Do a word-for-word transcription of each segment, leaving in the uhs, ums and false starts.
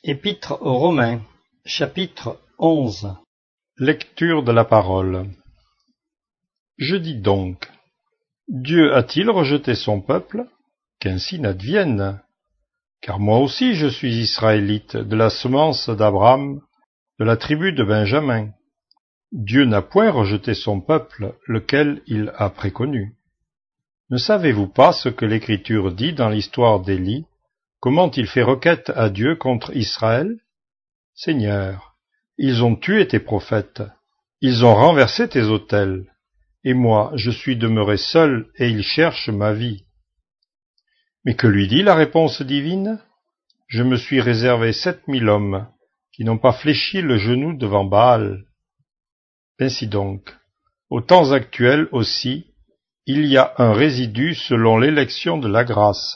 Épître aux Romains, chapitre onze. Lecture de la parole. Je dis donc, Dieu a-t-il rejeté son peuple? Qu'ainsi n'advienne. Car moi aussi je suis israélite, de la semence d'Abraham, de la tribu de Benjamin. Dieu n'a point rejeté son peuple, lequel il a préconnu. Ne savez-vous pas ce que l'Écriture dit dans l'histoire d'Élie, comment il fait requête à Dieu contre Israël? Seigneur, ils ont tué tes prophètes, ils ont renversé tes autels, et moi je suis demeuré seul, et ils cherchent ma vie. Mais que lui dit la réponse divine? Je me suis réservé sept mille hommes, qui n'ont pas fléchi le genou devant Baal. Ainsi donc, aux temps actuels aussi, il y a un résidu selon l'élection de la grâce.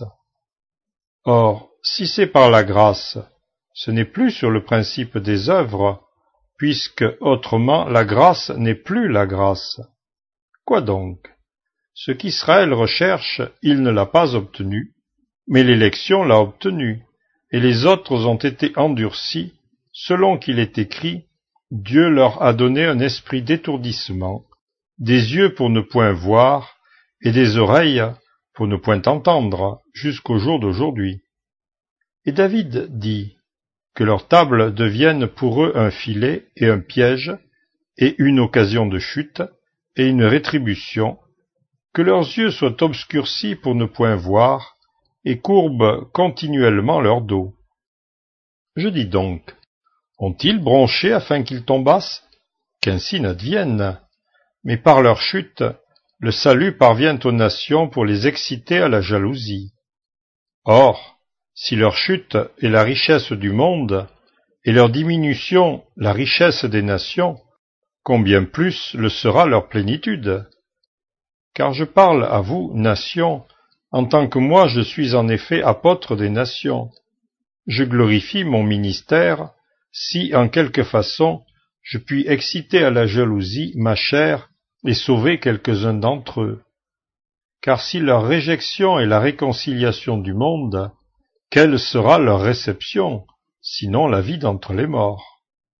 Or, si c'est par la grâce, ce n'est plus sur le principe des œuvres, puisque autrement la grâce n'est plus la grâce. Quoi donc? Ce qu'Israël recherche, il ne l'a pas obtenu, mais l'élection l'a obtenu, et les autres ont été endurcis, selon qu'il est écrit, Dieu leur a donné un esprit d'étourdissement, des yeux pour ne point voir, et des oreilles pour ne point entendre, jusqu'au jour d'aujourd'hui. Et David dit, que leur table devienne pour eux un filet et un piège, et une occasion de chute, et une rétribution, que leurs yeux soient obscurcis pour ne point voir, et courbent continuellement leur dos. Je dis donc, ont-ils bronché afin qu'ils tombassent? Qu'ainsi n'advienne. Mais par leur chute, le salut parvient aux nations pour les exciter à la jalousie. Or, si leur chute est la richesse du monde, et leur diminution la richesse des nations, combien plus le sera leur plénitude? Car je parle à vous, nations, en tant que moi je suis en effet apôtre des nations. Je glorifie mon ministère, si en quelque façon je puis exciter à la jalousie ma chair et sauver quelques-uns d'entre eux. Car si leur réjection est la réconciliation du monde, quelle sera leur réception, sinon la vie d'entre les morts?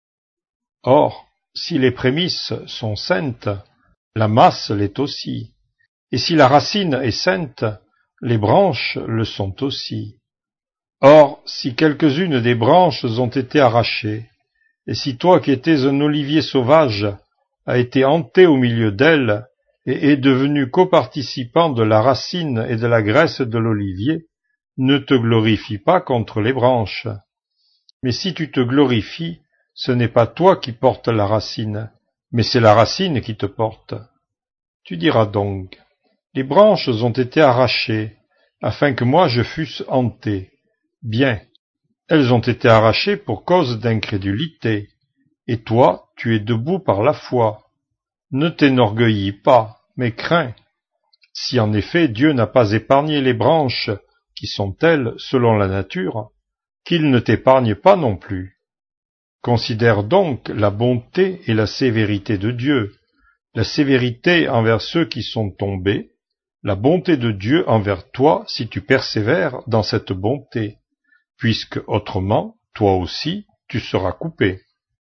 Or, si les prémices sont saintes, la masse l'est aussi, et si la racine est sainte, les branches le sont aussi. Or, si quelques-unes des branches ont été arrachées, et si toi qui étais un olivier sauvage as été hanté au milieu d'elles, et es devenu coparticipant de la racine et de la graisse de l'olivier, ne te glorifie pas contre les branches. Mais si tu te glorifies, ce n'est pas toi qui portes la racine, mais c'est la racine qui te porte. Tu diras donc, les branches ont été arrachées, afin que moi je fusse hanté. Bien, elles ont été arrachées pour cause d'incrédulité, et toi, tu es debout par la foi. Ne t'énorgueillis pas, mais crains. Si en effet Dieu n'a pas épargné les branches, qui sont telles selon la nature, qu'il ne t'épargne pas non plus. Considère donc la bonté et la sévérité de Dieu, la sévérité envers ceux qui sont tombés, la bonté de Dieu envers toi si tu persévères dans cette bonté, puisque autrement, toi aussi, tu seras coupé.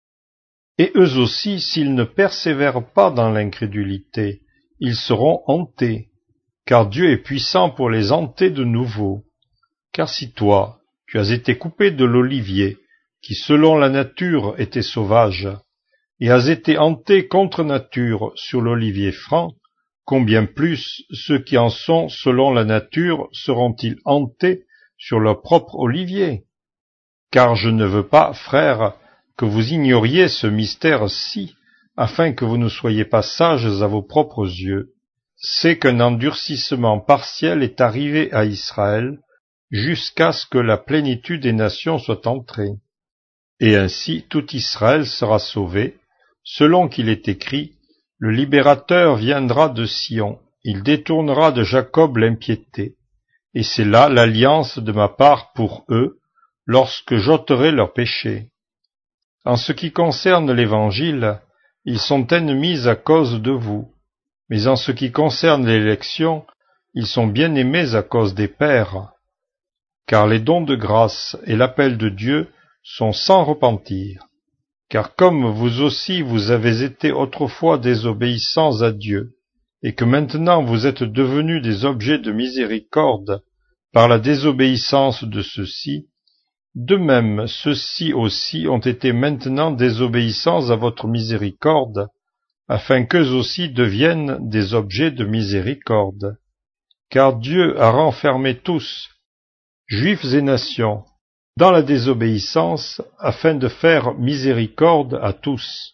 Et eux aussi, s'ils ne persévèrent pas dans l'incrédulité, ils seront hantés, car Dieu est puissant pour les hanter de nouveau. Car si toi, tu as été coupé de l'olivier, qui selon la nature était sauvage, et as été hanté contre nature sur l'olivier franc, combien plus ceux qui en sont selon la nature seront-ils hantés sur leur propre olivier? Car je ne veux pas, frères, que vous ignoriez ce mystère-ci, afin que vous ne soyez pas sages à vos propres yeux. C'est qu'un endurcissement partiel est arrivé à Israël, jusqu'à ce que la plénitude des nations soit entrée. Et ainsi tout Israël sera sauvé, selon qu'il est écrit, le libérateur viendra de Sion, il détournera de Jacob l'impiété, et c'est là l'alliance de ma part pour eux, lorsque j'ôterai leurs péchés. En ce qui concerne l'Évangile, ils sont ennemis à cause de vous, mais en ce qui concerne l'élection, ils sont bien-aimés à cause des pères. Car les dons de grâce et l'appel de Dieu sont sans repentir. Car comme vous aussi vous avez été autrefois désobéissants à Dieu, et que maintenant vous êtes devenus des objets de miséricorde par la désobéissance de ceux-ci, de même ceux-ci aussi ont été maintenant désobéissants à votre miséricorde, afin qu'eux aussi deviennent des objets de miséricorde. Car Dieu a renfermé tous, juifs et nations, dans la désobéissance, afin de faire miséricorde à tous.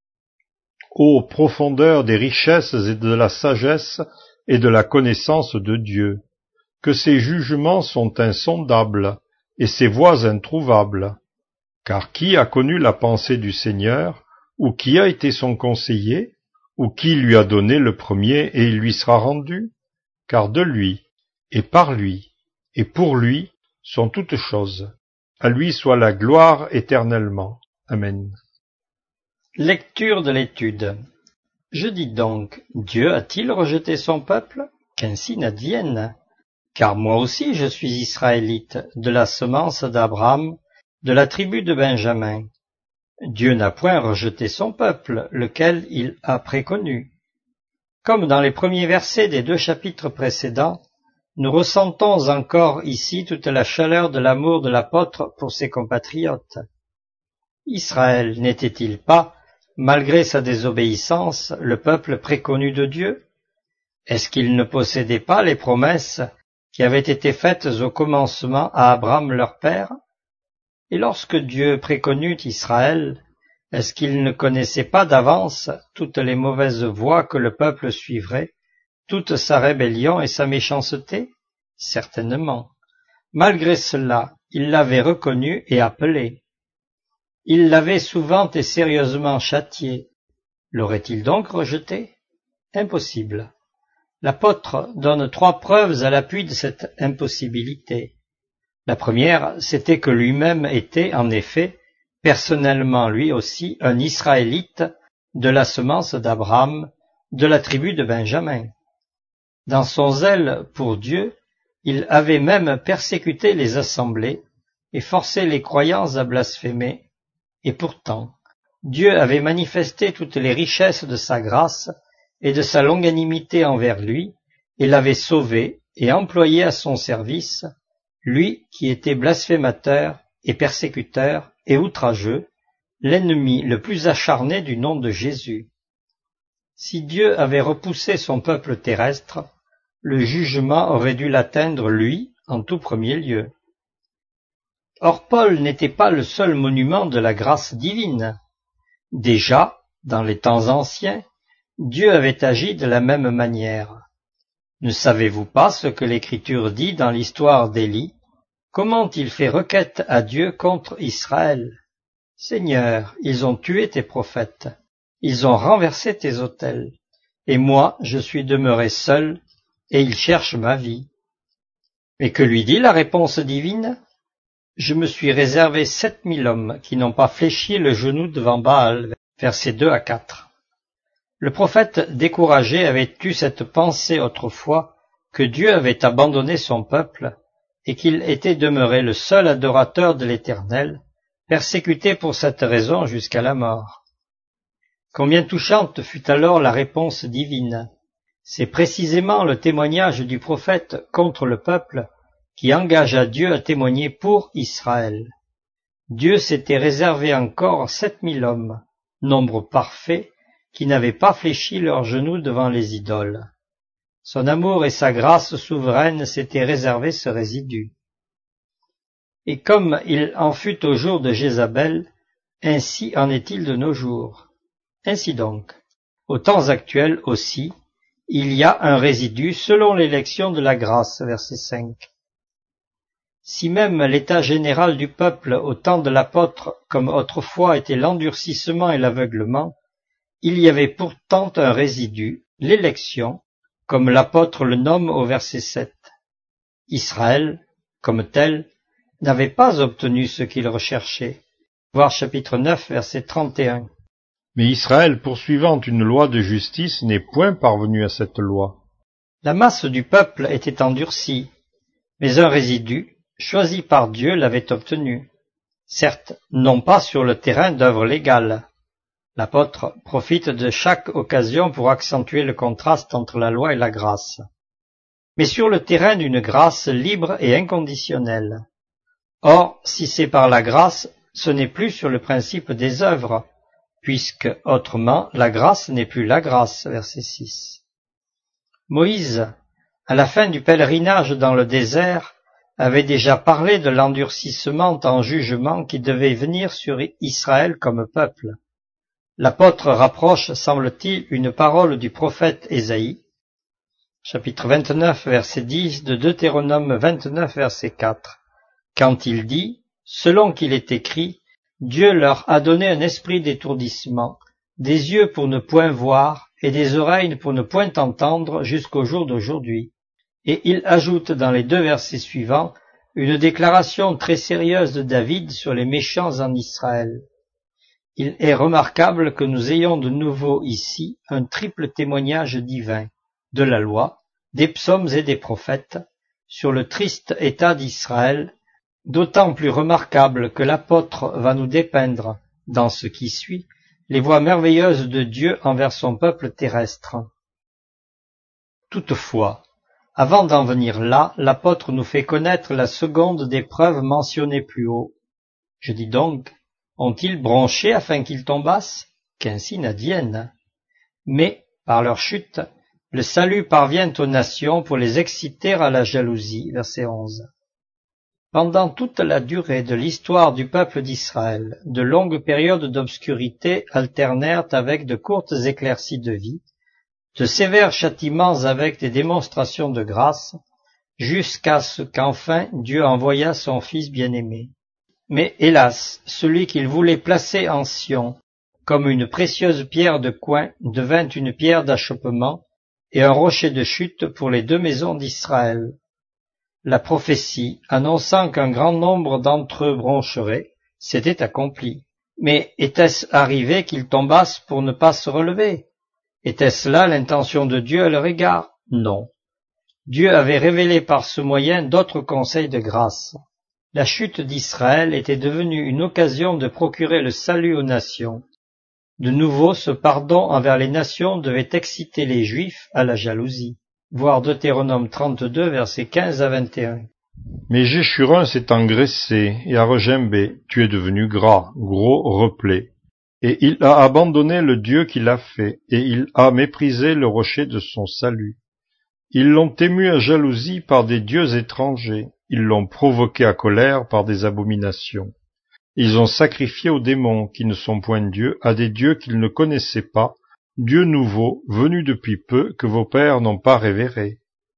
Ô profondeur des richesses et de la sagesse et de la connaissance de Dieu, que ses jugements sont insondables, et ses voies introuvables. Car qui a connu la pensée du Seigneur, ou qui a été son conseiller, ou qui lui a donné le premier et il lui sera rendu? Car de lui, et par lui, et pour lui, sont toutes choses. À lui soit la gloire éternellement. Amen. Lecture de l'étude. Je dis donc, Dieu a-t-il rejeté son peuple? Qu'ainsi n'advienne. Car moi aussi je suis israélite, de la semence d'Abraham, de la tribu de Benjamin. Dieu n'a point rejeté son peuple, lequel il a préconnu. Comme dans les premiers versets des deux chapitres précédents, nous ressentons encore ici toute la chaleur de l'amour de l'apôtre pour ses compatriotes. Israël n'était-il pas, malgré sa désobéissance, le peuple préconnu de Dieu? Est-ce qu'il ne possédait pas les promesses qui avaient été faites au commencement à Abraham leur père? Et lorsque Dieu préconnut Israël, est-ce qu'il ne connaissait pas d'avance toutes les mauvaises voies que le peuple suivrait, toute sa rébellion et sa méchanceté? Certainement. Malgré cela, il l'avait reconnu et appelé. Il l'avait souvent et sérieusement châtié. L'aurait-il donc rejeté? Impossible. L'apôtre donne trois preuves à l'appui de cette impossibilité. La première, c'était que lui-même était, en effet, personnellement lui aussi, un Israélite de la semence d'Abraham, de la tribu de Benjamin. Dans son zèle pour Dieu, il avait même persécuté les assemblées et forcé les croyants à blasphémer, et pourtant, Dieu avait manifesté toutes les richesses de sa grâce et de sa longanimité envers lui, et l'avait sauvé et employé à son service, lui qui était blasphémateur et persécuteur et outrageux, l'ennemi le plus acharné du nom de Jésus. Si Dieu avait repoussé son peuple terrestre, le jugement aurait dû l'atteindre lui en tout premier lieu. Or Paul n'était pas le seul monument de la grâce divine. Déjà, dans les temps anciens, Dieu avait agi de la même manière. Ne savez-vous pas ce que l'Écriture dit dans l'histoire d'Élie? Comment il fait requête à Dieu contre Israël? Seigneur, ils ont tué tes prophètes, ils ont renversé tes autels, et moi je suis demeuré seul, et ils cherchent ma vie. Mais que lui dit la réponse divine? Je me suis réservé sept mille hommes qui n'ont pas fléchi le genou devant Baal, versets deux à quatre. Le prophète découragé avait eu cette pensée autrefois que Dieu avait abandonné son peuple et qu'il était demeuré le seul adorateur de l'Éternel, persécuté pour cette raison jusqu'à la mort. Combien touchante fut alors la réponse divine! C'est précisément le témoignage du prophète contre le peuple qui engagea Dieu à témoigner pour Israël. Dieu s'était réservé encore sept mille hommes, nombre parfait, qui n'avaient pas fléchi leurs genoux devant les idoles. Son amour et sa grâce souveraine s'étaient réservé ce résidu. Et comme il en fut au jour de Jézabel, ainsi en est-il de nos jours. Ainsi donc, aux temps actuels aussi, il y a un résidu selon l'élection de la grâce, verset cinq. Si même l'état général du peuple au temps de l'apôtre, comme autrefois, était l'endurcissement et l'aveuglement, il y avait pourtant un résidu, l'élection, comme l'apôtre le nomme au verset sept. Israël, comme tel, n'avait pas obtenu ce qu'il recherchait. Voir chapitre neuf, verset trente et un. Mais Israël, poursuivant une loi de justice, n'est point parvenu à cette loi. La masse du peuple était endurcie, mais un résidu, choisi par Dieu, l'avait obtenu. certes non pas sur le terrain d'œuvres légales. L'apôtre profite de chaque occasion pour accentuer le contraste entre la loi et la grâce, mais sur le terrain d'une grâce libre et inconditionnelle. Or, si c'est par la grâce, ce n'est plus sur le principe des œuvres, puisque, autrement, la grâce n'est plus la grâce. Verset six. Moïse, à la fin du pèlerinage dans le désert, avait déjà parlé de l'endurcissement en jugement qui devait venir sur Israël comme peuple. L'apôtre rapproche, semble-t-il, une parole du prophète Ésaïe, chapitre vingt-neuf, verset dix, de Deutéronome vingt-neuf, verset quatre, quand il dit, selon qu'il est écrit, Dieu leur a donné un esprit d'étourdissement, des yeux pour ne point voir et des oreilles pour ne point entendre jusqu'au jour d'aujourd'hui. Et il ajoute dans les deux versets suivants une déclaration très sérieuse de David sur les méchants en Israël. Il est remarquable que nous ayons de nouveau ici un triple témoignage divin, de la loi, des psaumes et des prophètes, sur le triste état d'Israël, d'autant plus remarquable que l'apôtre va nous dépeindre, dans ce qui suit, les voies merveilleuses de Dieu envers son peuple terrestre. Toutefois, avant d'en venir là, l'apôtre nous fait connaître la seconde des preuves mentionnées plus haut. Je dis donc, ont-ils bronché afin qu'ils tombassent? Qu'ainsi n'advienne. Mais, par leur chute, le salut parvient aux nations pour les exciter à la jalousie. Verset onze. Pendant toute la durée de l'histoire du peuple d'Israël, de longues périodes d'obscurité alternèrent avec de courtes éclaircies de vie, de sévères châtiments avec des démonstrations de grâce, jusqu'à ce qu'enfin Dieu envoya son Fils bien-aimé. Mais hélas, celui qu'il voulait placer en Sion, comme une précieuse pierre de coin, devint une pierre d'achoppement et un rocher de chute pour les deux maisons d'Israël. La prophétie, annonçant qu'un grand nombre d'entre eux broncheraient, s'était accomplie. Mais était-ce arrivé qu'ils tombassent pour ne pas se relever? Était-ce là l'intention de Dieu à leur égard? Non. Dieu avait révélé par ce moyen d'autres conseils de grâce. La chute d'Israël était devenue une occasion de procurer le salut aux nations. De nouveau, ce pardon envers les nations devait exciter les Juifs à la jalousie. Voir Deutéronome trente-deux, versets quinze à vingt et un. Mais Jéchurin s'est engraissé et a regimbé, tu es devenu gras, gros, replé. Et il a abandonné le Dieu qui l'a fait, et il a méprisé le rocher de son salut. Ils l'ont ému à jalousie par des dieux étrangers, ils l'ont provoqué à colère par des abominations. Ils ont sacrifié aux démons qui ne sont point dieux, à des dieux qu'ils ne connaissaient pas, dieux nouveaux, venus depuis peu, que vos pères n'ont pas révérés.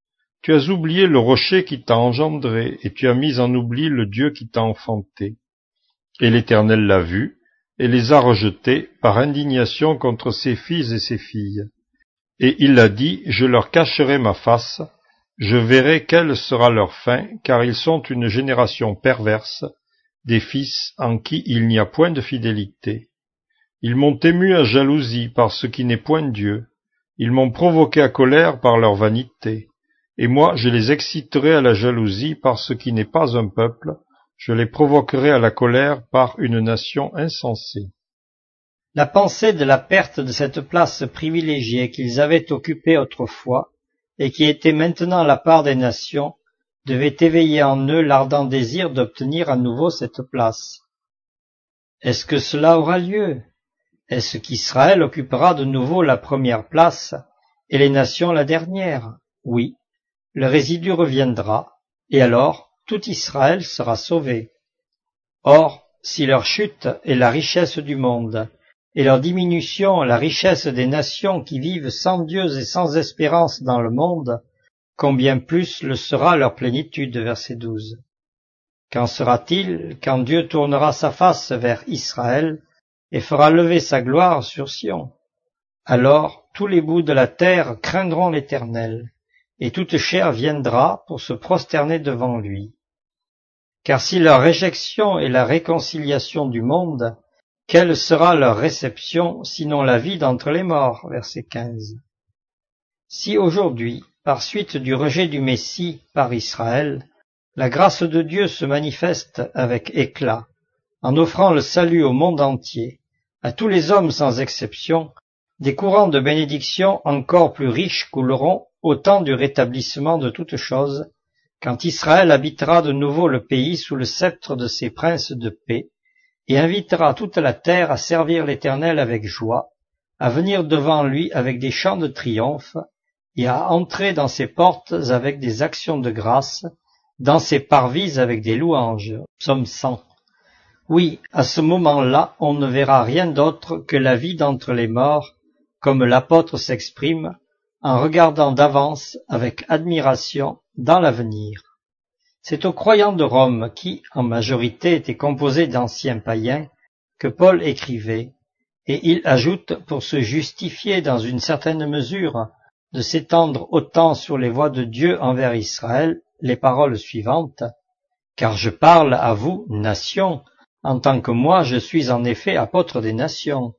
Tu as oublié le rocher qui t'a engendré, et tu as mis en oubli le Dieu qui t'a enfanté. Et l'Éternel l'a vu, et les a rejetés par indignation contre ses fils et ses filles. Et il a dit, je leur cacherai ma face, je verrai quelle sera leur fin, car ils sont une génération perverse, des fils en qui il n'y a point de fidélité. Ils m'ont ému à jalousie par ce qui n'est point Dieu, ils m'ont provoqué à colère par leur vanité, et moi je les exciterai à la jalousie par ce qui n'est pas un peuple, je les provoquerai à la colère par une nation insensée. La pensée de la perte de cette place privilégiée qu'ils avaient occupée autrefois, et qui était maintenant la part des nations, devait éveiller en eux l'ardent désir d'obtenir à nouveau cette place. Est-ce que cela aura lieu? Est-ce qu'Israël occupera de nouveau la première place, et les nations la dernière? Oui, le résidu reviendra, et alors tout Israël sera sauvé. Or, si leur chute est la richesse du monde, et leur diminution la richesse des nations qui vivent sans Dieu et sans espérance dans le monde, combien plus le sera leur plénitude. Verset douze. Qu'en sera-t-il quand Dieu tournera sa face vers Israël et fera lever sa gloire sur Sion? Alors tous les bouts de la terre craindront l'Éternel, et toute chair viendra pour se prosterner devant lui. Car si leur réjection est la réconciliation du monde, quelle sera leur réception, sinon la vie d'entre les morts? Verset quinze. Si aujourd'hui, par suite du rejet du Messie par Israël, la grâce de Dieu se manifeste avec éclat, en offrant le salut au monde entier, à tous les hommes sans exception, des courants de bénédiction encore plus riches couleront au temps du rétablissement de toutes choses, quand Israël habitera de nouveau le pays sous le sceptre de ses princes de paix, et invitera toute la terre à servir l'Éternel avec joie, à venir devant lui avec des chants de triomphe, et à entrer dans ses portes avec des actions de grâce, dans ses parvis avec des louanges. Psaume cent. Oui, à ce moment-là, on ne verra rien d'autre que la vie d'entre les morts, comme l'apôtre s'exprime, en regardant d'avance avec admiration dans l'avenir. C'est aux croyants de Rome, qui, en majorité, étaient composés d'anciens païens, que Paul écrivait, et il ajoute, pour se justifier dans une certaine mesure, de s'étendre autant sur les voies de Dieu envers Israël, les paroles suivantes, « Car je parle à vous, nations, en tant que moi je suis en effet apôtre des nations.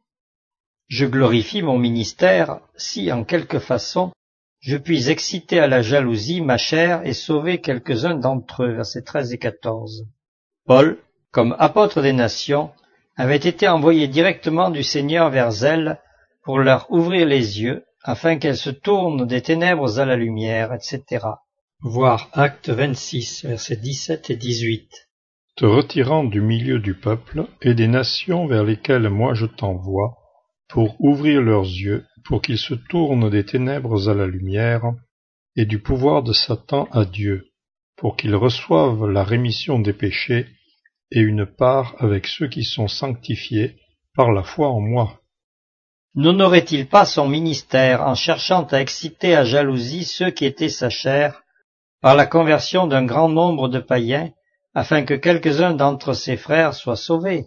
Je glorifie mon ministère, si en quelque façon je puis exciter à la jalousie ma chair et sauver quelques-uns d'entre eux. » Versets treize et quatorze. Paul, comme apôtre des nations, avait été envoyé directement du Seigneur vers elles pour leur ouvrir les yeux, afin qu'elles se tournent des ténèbres à la lumière, et cetera. Voir Acte vingt-six, versets dix-sept et dix-huit. Te retirant du milieu du peuple et des nations vers lesquelles moi je t'envoie, pour ouvrir leurs yeux, pour qu'ils se tournent des ténèbres à la lumière, et du pouvoir de Satan à Dieu, pour qu'ils reçoivent la rémission des péchés et une part avec ceux qui sont sanctifiés par la foi en moi. N'honorait-il pas son ministère en cherchant à exciter à jalousie ceux qui étaient sa chair, par la conversion d'un grand nombre de païens, afin que quelques-uns d'entre ses frères soient sauvés?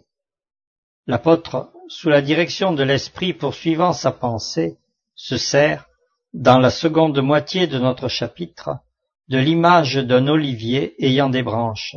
L'apôtre, sous la direction de l'Esprit poursuivant sa pensée, se sert, dans la seconde moitié de notre chapitre, de l'image d'un olivier ayant des branches.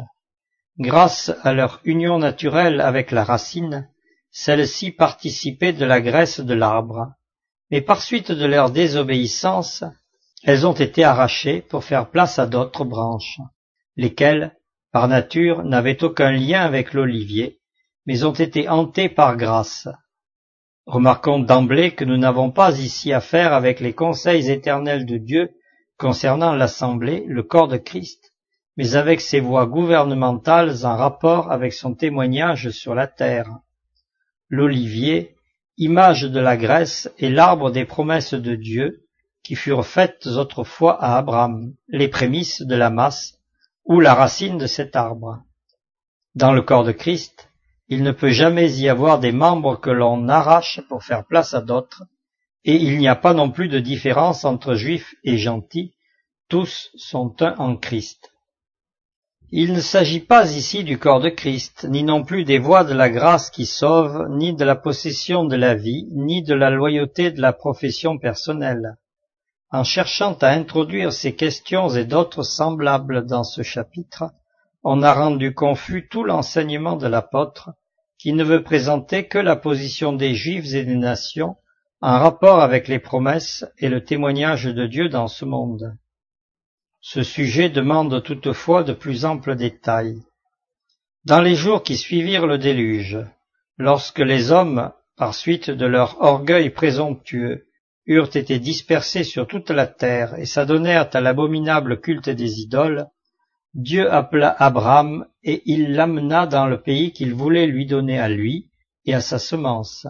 Grâce à leur union naturelle avec la racine, celles-ci participaient de la graisse de l'arbre, mais par suite de leur désobéissance, elles ont été arrachées pour faire place à d'autres branches, lesquelles, par nature, n'avaient aucun lien avec l'olivier, mais ont été hantées par grâce. Remarquons d'emblée que nous n'avons pas ici affaire avec les conseils éternels de Dieu concernant l'Assemblée, le corps de Christ, mais avec ses voies gouvernementales en rapport avec son témoignage sur la terre. L'olivier, image de la graisse, est l'arbre des promesses de Dieu qui furent faites autrefois à Abraham, les prémices de la masse, ou la racine de cet arbre. Dans le corps de Christ, il ne peut jamais y avoir des membres que l'on arrache pour faire place à d'autres, et il n'y a pas non plus de différence entre juifs et gentils, tous sont un en Christ. Il ne s'agit pas ici du corps de Christ, ni non plus des voies de la grâce qui sauvent, ni de la possession de la vie, ni de la loyauté de la profession personnelle. En cherchant à introduire ces questions et d'autres semblables dans ce chapitre, on a rendu confus tout l'enseignement de l'apôtre, qui ne veut présenter que la position des Juifs et des nations en rapport avec les promesses et le témoignage de Dieu dans ce monde. Ce sujet demande toutefois de plus amples détails. Dans les jours qui suivirent le déluge, lorsque les hommes, par suite de leur orgueil présomptueux, eurent été dispersés sur toute la terre et s'adonnèrent à l'abominable culte des idoles, Dieu appela Abraham et il l'amena dans le pays qu'il voulait lui donner à lui et à sa semence.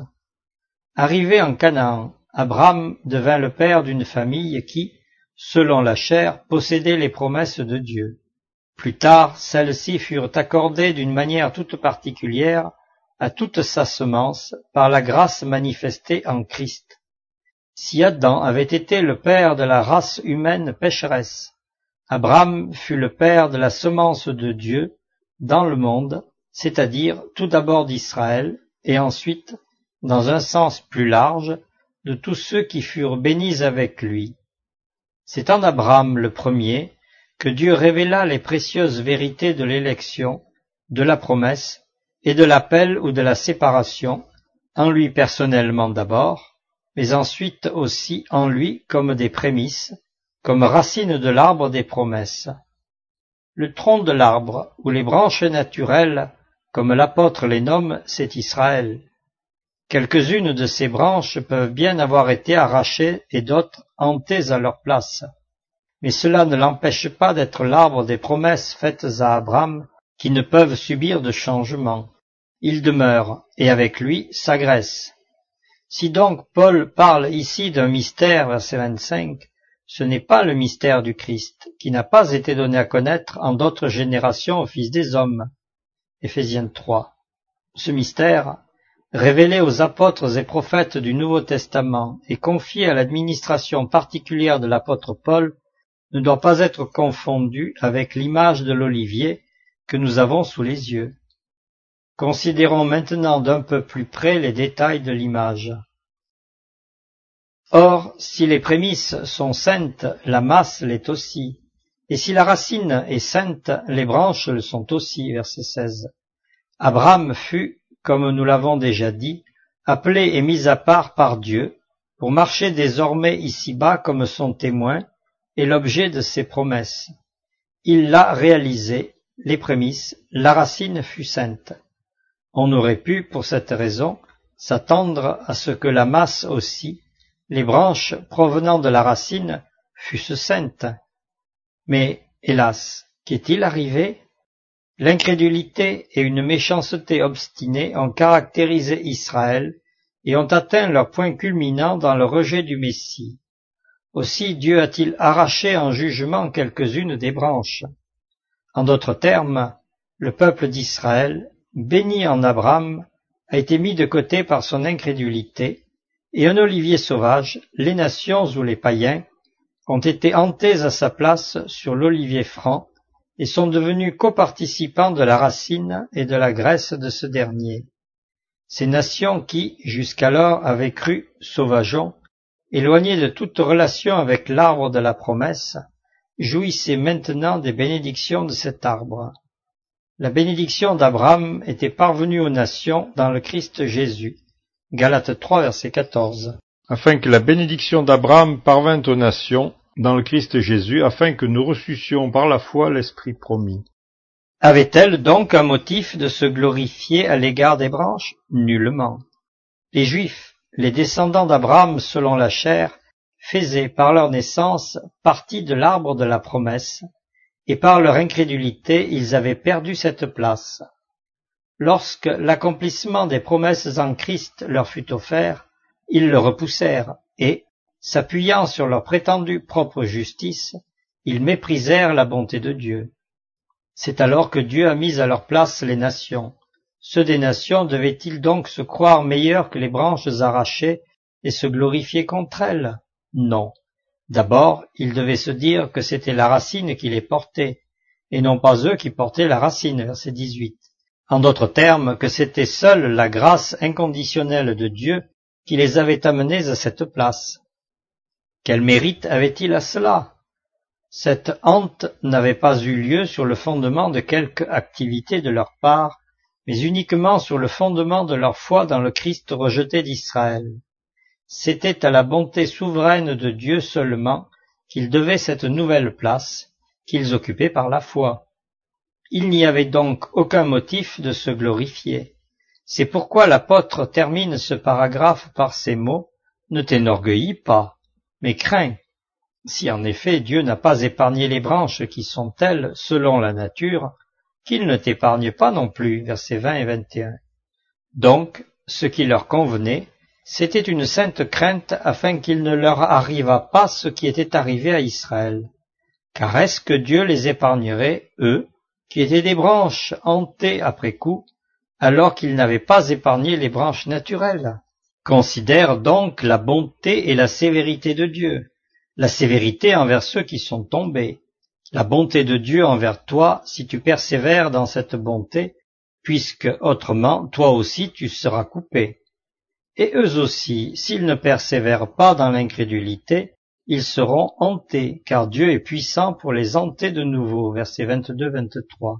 Arrivé en Canaan, Abraham devint le père d'une famille qui, selon la chair, possédait les promesses de Dieu. Plus tard, celles-ci furent accordées d'une manière toute particulière à toute sa semence par la grâce manifestée en Christ. Si Adam avait été le père de la race humaine pécheresse, Abraham fut le père de la semence de Dieu dans le monde, c'est-à-dire tout d'abord d'Israël, et ensuite, dans un sens plus large, de tous ceux qui furent bénis avec lui. C'est en Abraham le premier que Dieu révéla les précieuses vérités de l'élection, de la promesse et de l'appel ou de la séparation, en lui personnellement d'abord, mais ensuite aussi en lui comme des prémices, comme racine de l'arbre des promesses. Le tronc de l'arbre, ou les branches naturelles, Comme l'apôtre les nomme, c'est Israël. Quelques-unes de ces branches peuvent bien avoir été arrachées et d'autres hantées à leur place. Mais cela ne l'empêche pas d'être l'arbre des promesses faites à Abraham, qui ne peuvent subir de changement. Il demeure, et avec lui s'agresse. Si donc Paul parle ici d'un mystère, verset vingt-cinq, ce n'est pas le mystère du Christ, qui n'a pas été donné à connaître en d'autres générations aux fils des hommes. Éphésiens trois. Ce mystère, révélé aux apôtres et prophètes du Nouveau Testament et confié à l'administration particulière de l'apôtre Paul, ne doit pas être confondu avec l'image de l'olivier que nous avons sous les yeux. Considérons maintenant d'un peu plus près les détails de l'image. Or, si les prémices sont saintes, la masse l'est aussi, et si la racine est sainte, les branches le sont aussi, verset seize. Abraham fut, comme nous l'avons déjà dit, appelé et mis à part par Dieu, pour marcher désormais ici-bas comme son témoin et l'objet de ses promesses. Il l'a réalisé, les prémices, la racine fut sainte. On aurait pu, pour cette raison, s'attendre à ce que la masse aussi, les branches provenant de la racine, fussent saintes. Mais, hélas, qu'est-il arrivé? L'incrédulité et une méchanceté obstinée ont caractérisé Israël et ont atteint leur point culminant dans le rejet du Messie. Aussi Dieu a-t-il arraché en jugement quelques-unes des branches. En d'autres termes, le peuple d'Israël, béni en Abraham, a été mis de côté par son incrédulité, et un olivier sauvage, les nations ou les païens, ont été hantés à sa place sur l'olivier franc et sont devenus coparticipants de la racine et de la graisse de ce dernier. Ces nations qui, jusqu'alors, avaient cru sauvageons, éloignés de toute relation avec l'arbre de la promesse, jouissaient maintenant des bénédictions de cet arbre. La bénédiction d'Abraham était parvenue aux nations dans le Christ Jésus. Galates trois, verset quatorze. Afin que la bénédiction d'Abraham parvint aux nations dans le Christ Jésus, afin que nous reçussions par la foi l'Esprit promis. Avait-elle donc un motif de se glorifier à l'égard des branches? Nullement. Les Juifs, les descendants d'Abraham selon la chair, faisaient par leur naissance partie de l'arbre de la promesse, et par leur incrédulité ils avaient perdu cette place. Lorsque l'accomplissement des promesses en Christ leur fut offert, ils le repoussèrent, et, s'appuyant sur leur prétendue propre justice, ils méprisèrent la bonté de Dieu. C'est alors que Dieu a mis à leur place les nations. Ceux des nations devaient-ils donc se croire meilleurs que les branches arrachées et se glorifier contre elles? Non. D'abord, ils devaient se dire que c'était la racine qui les portait, et non pas eux qui portaient la racine, verset dix-huit. En d'autres termes, que c'était seule la grâce inconditionnelle de Dieu qui les avait amenés à cette place. Quel mérite avait-il à cela? Cette hante n'avait pas eu lieu sur le fondement de quelque activité de leur part, mais uniquement sur le fondement de leur foi dans le Christ rejeté d'Israël. C'était à la bonté souveraine de Dieu seulement qu'ils devaient cette nouvelle place, qu'ils occupaient par la foi. Il n'y avait donc aucun motif de se glorifier. C'est pourquoi l'apôtre termine ce paragraphe par ces mots « Ne t'énorgueillis pas, mais crains ». Si en effet Dieu n'a pas épargné les branches qui sont telles selon la nature, qu'il ne t'épargne pas non plus, versets vingt et vingt et un. Donc, ce qui leur convenait, c'était une sainte crainte afin qu'il ne leur arrivât pas ce qui était arrivé à Israël. Car est-ce que Dieu les épargnerait, eux, qui étaient des branches hantées après coup, alors qu'ils n'avaient pas épargné les branches naturelles? Considère donc la bonté et la sévérité de Dieu. La sévérité envers ceux qui sont tombés, la bonté de Dieu envers toi si tu persévères dans cette bonté, puisque autrement toi aussi tu seras coupé. Et eux aussi, s'ils ne persévèrent pas dans l'incrédulité, ils seront hantés, car Dieu est puissant pour les hanter de nouveau. Versets vingt-deux à vingt-trois.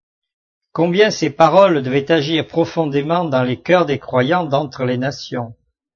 Combien ces paroles devaient agir profondément dans les cœurs des croyants d'entre les nations.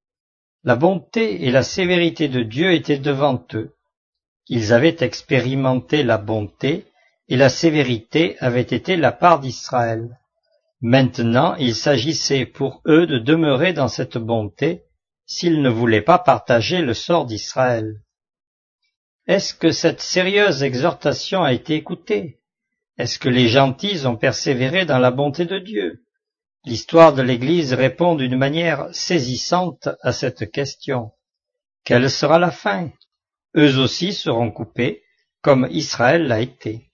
La bonté et la sévérité de Dieu étaient devant eux. Ils avaient expérimenté la bonté, et la sévérité avait été la part d'Israël. Maintenant, il s'agissait pour eux de demeurer dans cette bonté s'ils ne voulaient pas partager le sort d'Israël. Est-ce que cette sérieuse exhortation a été écoutée? Est-ce que les gentils ont persévéré dans la bonté de Dieu? L'histoire de l'Église répond d'une manière saisissante à cette question. Quelle sera la fin? Eux aussi seront coupés, comme Israël l'a été.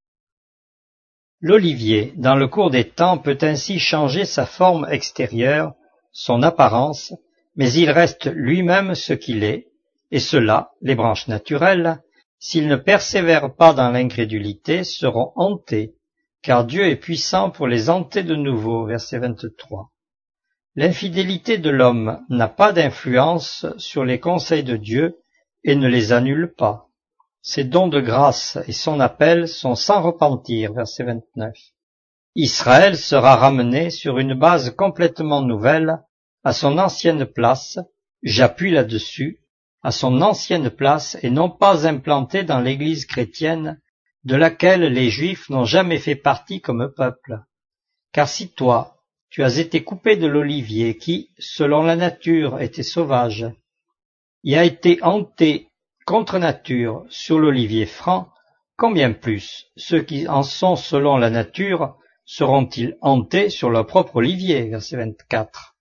L'olivier, dans le cours des temps, peut ainsi changer sa forme extérieure, son apparence, mais il reste lui-même ce qu'il est, et ceux-là, les branches naturelles, s'ils ne persévèrent pas dans l'incrédulité, seront hantés, car Dieu est puissant pour les hanter de nouveau. Verset vingt-trois. L'infidélité de l'homme n'a pas d'influence sur les conseils de Dieu et ne les annule pas. Ses dons de grâce et son appel sont sans repentir. Verset vingt-neuf. Israël sera ramené sur une base complètement nouvelle, à son ancienne place, j'appuie là-dessus, à son ancienne place et non pas implanté dans l'Église chrétienne, de laquelle les Juifs n'ont jamais fait partie comme peuple. Car si toi, tu as été coupé de l'olivier qui, selon la nature, était sauvage, et a été hanté contre nature sur l'olivier franc, combien plus ceux qui en sont selon la nature seront-ils hantés sur leur propre olivier? Verset vingt-quatre.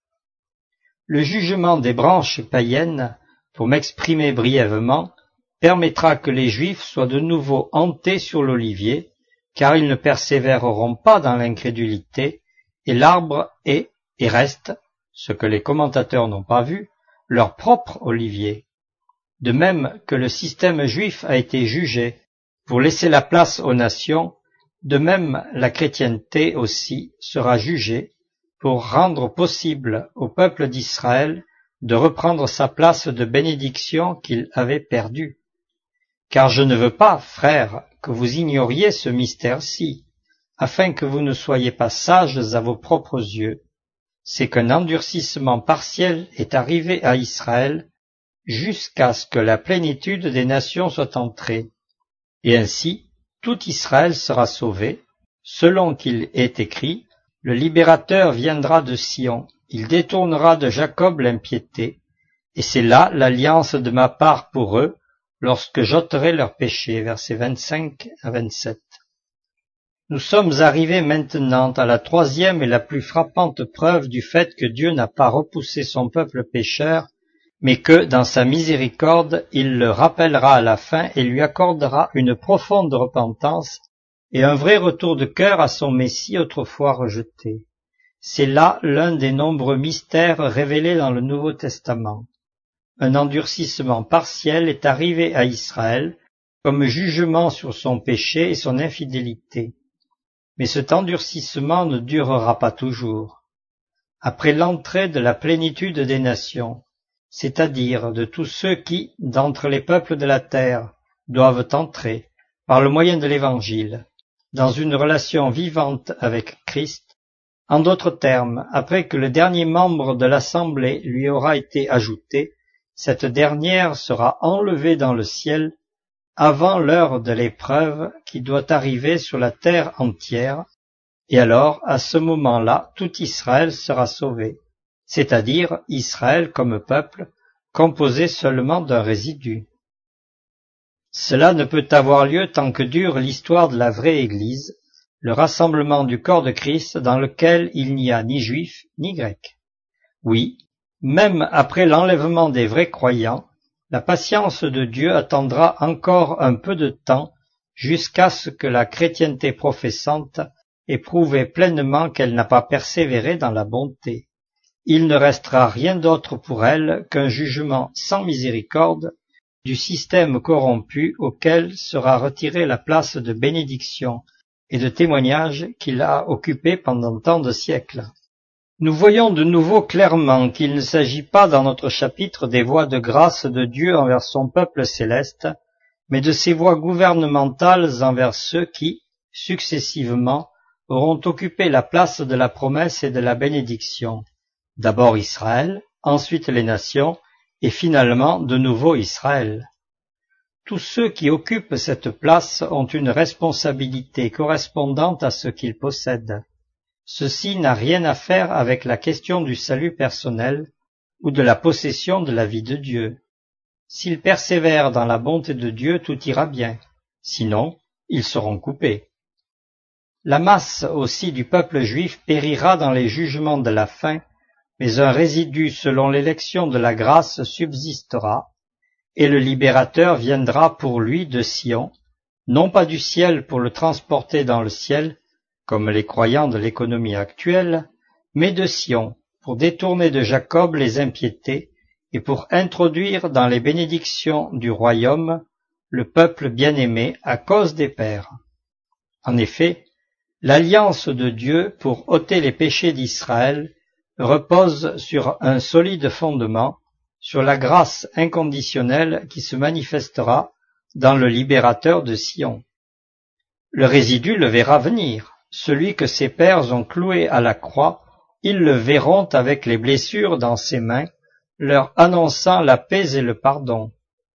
Le jugement des branches païennes, pour m'exprimer brièvement, permettra que les Juifs soient de nouveau hantés sur l'olivier, car ils ne persévéreront pas dans l'incrédulité, et l'arbre est et reste, ce que les commentateurs n'ont pas vu, leur propre olivier. De même que le système juif a été jugé pour laisser la place aux nations, de même la chrétienté aussi sera jugée pour rendre possible au peuple d'Israël de reprendre sa place de bénédiction qu'il avait perdue. Car je ne veux pas, frères, que vous ignoriez ce mystère-ci, afin que vous ne soyez pas sages à vos propres yeux. C'est qu'un endurcissement partiel est arrivé à Israël jusqu'à ce que la plénitude des nations soit entrée. Et ainsi, tout Israël sera sauvé, selon qu'il est écrit, le libérateur viendra de Sion, il détournera de Jacob l'impiété, et c'est là l'alliance de ma part pour eux, lorsque j'ôterai leurs péchés. Versets vingt-cinq à vingt-sept. Nous sommes arrivés maintenant à la troisième et la plus frappante preuve du fait que Dieu n'a pas repoussé son peuple pécheur, mais que, dans sa miséricorde, il le rappellera à la fin et lui accordera une profonde repentance et un vrai retour de cœur à son Messie autrefois rejeté. C'est là l'un des nombreux mystères révélés dans le Nouveau Testament. Un endurcissement partiel est arrivé à Israël comme jugement sur son péché et son infidélité. Mais cet endurcissement ne durera pas toujours. Après l'entrée de la plénitude des nations, c'est-à-dire de tous ceux qui, d'entre les peuples de la terre, doivent entrer, par le moyen de l'Évangile, dans une relation vivante avec Christ, en d'autres termes, après que le dernier membre de l'Assemblée lui aura été ajouté, cette dernière sera enlevée dans le ciel avant l'heure de l'épreuve qui doit arriver sur la terre entière, et alors, à ce moment-là, tout Israël sera sauvé, c'est-à-dire Israël comme peuple, composé seulement d'un résidu. Cela ne peut avoir lieu tant que dure l'histoire de la vraie Église, le rassemblement du corps de Christ dans lequel il n'y a ni juif ni grec. Oui, même après l'enlèvement des vrais croyants, la patience de Dieu attendra encore un peu de temps jusqu'à ce que la chrétienté professante ait prouvé pleinement qu'elle n'a pas persévéré dans la bonté. Il ne restera rien d'autre pour elle qu'un jugement sans miséricorde du système corrompu auquel sera retirée la place de bénédiction et de témoignage qu'il a occupée pendant tant de siècles. Nous voyons de nouveau clairement qu'il ne s'agit pas dans notre chapitre des voies de grâce de Dieu envers son peuple céleste, mais de ses voies gouvernementales envers ceux qui, successivement, auront occupé la place de la promesse et de la bénédiction. D'abord Israël, ensuite les nations, et finalement de nouveau Israël. Tous ceux qui occupent cette place ont une responsabilité correspondante à ce qu'ils possèdent. ceci n'a rien à faire avec la question du salut personnel ou de la possession de la vie de Dieu. S'ils persévèrent dans la bonté de Dieu, tout ira bien, sinon ils seront coupés. La masse aussi du peuple juif périra dans les jugements de la fin, mais un résidu selon l'élection de la grâce subsistera, et le libérateur viendra pour lui de Sion, non pas du ciel pour le transporter dans le ciel, comme les croyants de l'économie actuelle, mais de Sion, pour détourner de Jacob les impiétés, et pour introduire dans les bénédictions du royaume le peuple bien-aimé à cause des pères. En effet, l'alliance de Dieu pour ôter les péchés d'Israël repose sur un solide fondement, sur la grâce inconditionnelle qui se manifestera dans le libérateur de Sion. Le résidu le verra venir, celui que ses pères ont cloué à la croix, ils le verront avec les blessures dans ses mains, leur annonçant la paix et le pardon.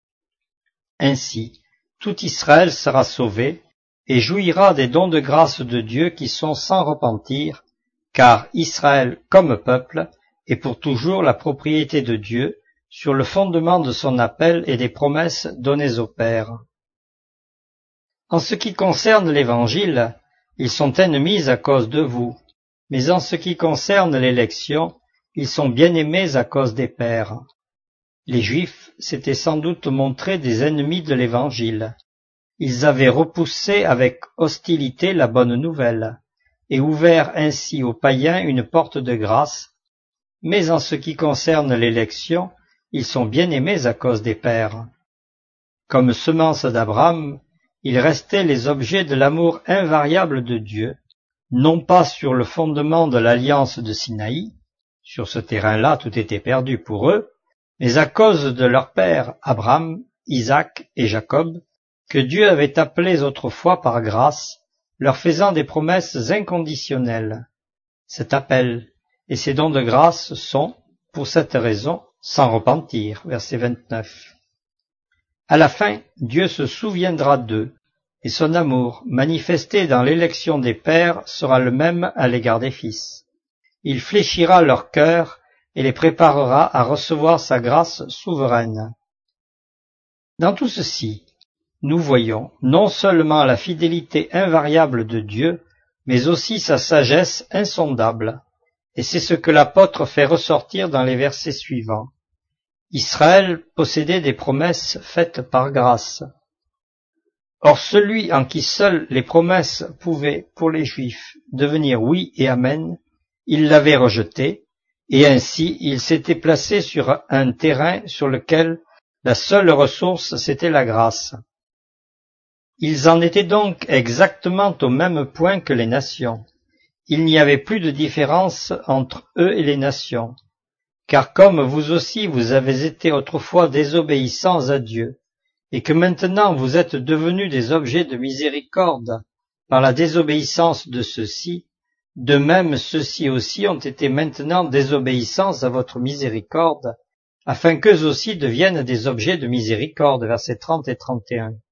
Ainsi, tout Israël sera sauvé et jouira des dons de grâce de Dieu qui sont sans repentir, car Israël, comme peuple, est pour toujours la propriété de Dieu, sur le fondement de son appel et des promesses données aux pères. En ce qui concerne l'Évangile, ils sont ennemis à cause de vous, mais en ce qui concerne l'élection, ils sont bien-aimés à cause des pères. Les Juifs s'étaient sans doute montrés des ennemis de l'Évangile. Ils avaient repoussé avec hostilité la bonne nouvelle, et ouvert ainsi aux païens une porte de grâce, mais en ce qui concerne l'élection, ils sont bien-aimés à cause des pères. Comme semence d'Abraham, ils restaient les objets de l'amour invariable de Dieu, non pas sur le fondement de l'alliance de Sinaï, sur ce terrain-là tout était perdu pour eux, mais à cause de leurs pères Abraham, Isaac et Jacob, que Dieu avait appelés autrefois par grâce, leur faisant des promesses inconditionnelles. Cet appel et ces dons de grâce sont, pour cette raison, sans repentir. Verset vingt-neuf. À la fin, Dieu se souviendra d'eux, et son amour, manifesté dans l'élection des pères, sera le même à l'égard des fils. Il fléchira leur cœur et les préparera à recevoir sa grâce souveraine. Dans tout ceci, nous voyons non seulement la fidélité invariable de Dieu, mais aussi sa sagesse insondable, et c'est ce que l'apôtre fait ressortir dans les versets suivants. Israël possédait des promesses faites par grâce. Or celui en qui seules les promesses pouvaient, pour les Juifs, devenir oui et amen, il l'avait rejeté, et ainsi il s'était placé sur un terrain sur lequel la seule ressource c'était la grâce. Ils en étaient donc exactement au même point que les nations. Il n'y avait plus de différence entre eux et les nations, car comme vous aussi vous avez été autrefois désobéissants à Dieu, et que maintenant vous êtes devenus des objets de miséricorde par la désobéissance de ceux-ci, de même ceux-ci aussi ont été maintenant désobéissants à votre miséricorde, afin qu'eux aussi deviennent des objets de miséricorde. Versets trente et trente et un.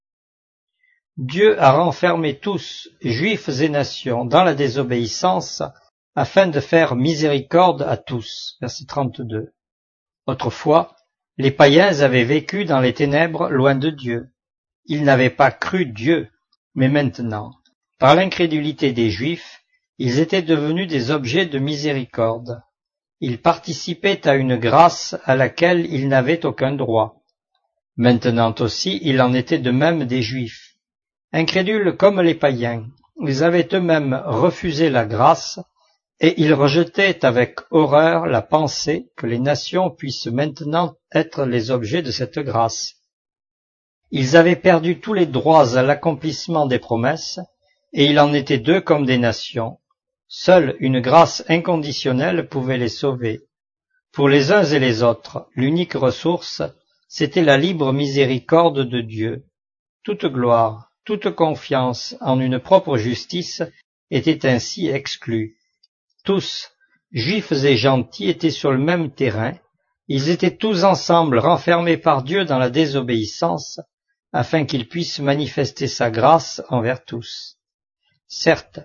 Dieu a renfermé tous, juifs et nations, dans la désobéissance, afin de faire miséricorde à tous. Verset trente-deux. Autrefois, les païens avaient vécu dans les ténèbres loin de Dieu. Ils n'avaient pas cru Dieu, mais maintenant, par l'incrédulité des Juifs, ils étaient devenus des objets de miséricorde. Ils participaient à une grâce à laquelle ils n'avaient aucun droit. Maintenant aussi, il en était de même des Juifs. Incrédules comme les païens, ils avaient eux-mêmes refusé la grâce, et ils rejetaient avec horreur la pensée que les nations puissent maintenant être les objets de cette grâce. Ils avaient perdu tous les droits à l'accomplissement des promesses, et il en était d'eux comme des nations. Seule une grâce inconditionnelle pouvait les sauver. Pour les uns et les autres, l'unique ressource, c'était la libre miséricorde de Dieu. Toute gloire, toute confiance en une propre justice était ainsi exclue. Tous, juifs et gentils, étaient sur le même terrain, ils étaient tous ensemble renfermés par Dieu dans la désobéissance, afin qu'il puisse manifester sa grâce envers tous. Certes,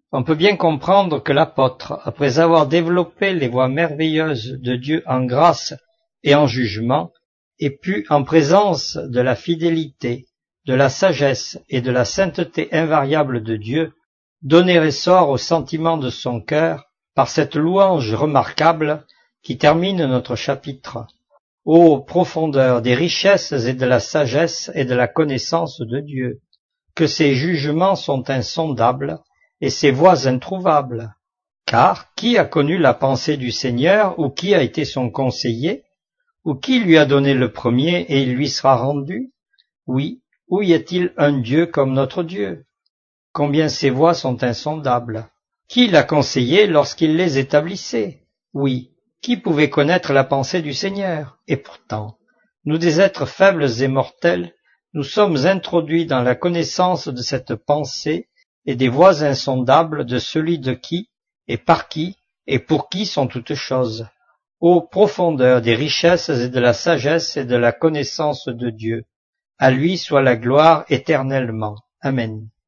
On peut bien comprendre que l'apôtre, après avoir développé les voies merveilleuses de Dieu en grâce et en jugement, ait pu, en présence de la fidélité, de la sagesse et de la sainteté invariable de Dieu, donner essor aux sentiments de son cœur par cette louange remarquable qui termine notre chapitre. Ô profondeur des richesses et de la sagesse et de la connaissance de Dieu, que ses jugements sont insondables et ses voies introuvables. Car qui a connu la pensée du Seigneur, ou qui a été son conseiller, ou qui lui a donné le premier et il lui sera rendu? Oui, où y a-t-il un Dieu comme notre Dieu? Combien ses voies sont insondables. Qui l'a conseillé lorsqu'il les établissait? Oui, qui pouvait connaître la pensée du Seigneur? Et pourtant, nous des êtres faibles et mortels, nous sommes introduits dans la connaissance de cette pensée et des voies insondables de celui de qui, et par qui, et pour qui sont toutes choses. Ô profondeur des richesses et de la sagesse et de la connaissance de Dieu, à lui soit la gloire éternellement. Amen.